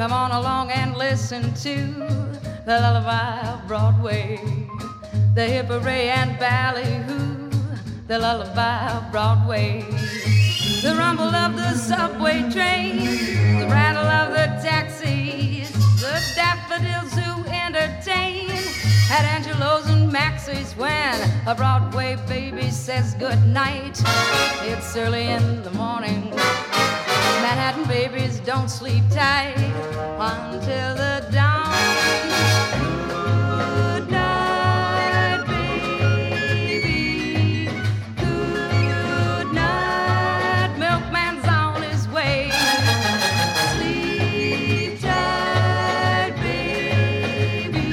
Come on along and listen to the lullaby of Broadway. The hip-hooray and ballyhoo, the lullaby of Broadway. The rumble of the subway train, the rattle of the taxis, the daffodils who entertain at Angelo's and Maxie's when a Broadway baby says goodnight. It's early in the morning. Manhattan babies don't sleep tight until the dawn. Good night, baby. Good night. Milkman's on his way. Sleep tight, baby.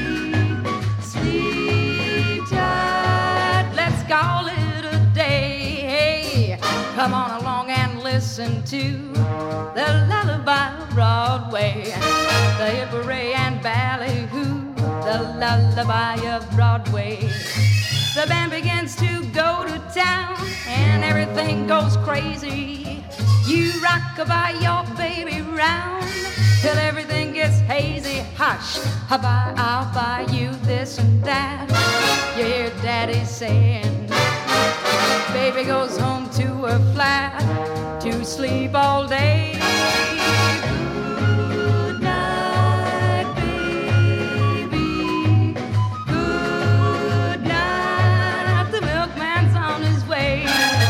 Sleep tight. Let's call it a day. Hey, come on along and listen to the lullaby of Broadway, the hip-hooray and ballyhoo, the lullaby of Broadway. The band begins to go to town and everything goes crazy. You rock-a-bye your baby round till everything gets hazy. Hush, I'll buy you this and that. You hear Daddy saying, baby goes home to her flat to sleep all day. Good night, baby. Good night. The milkman's on his way.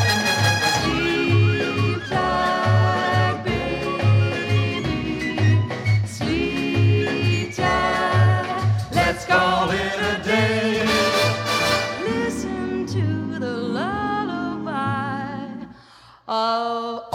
Sleep tight, baby. Sleep tight. Let's call it a day. Listen to the lullaby of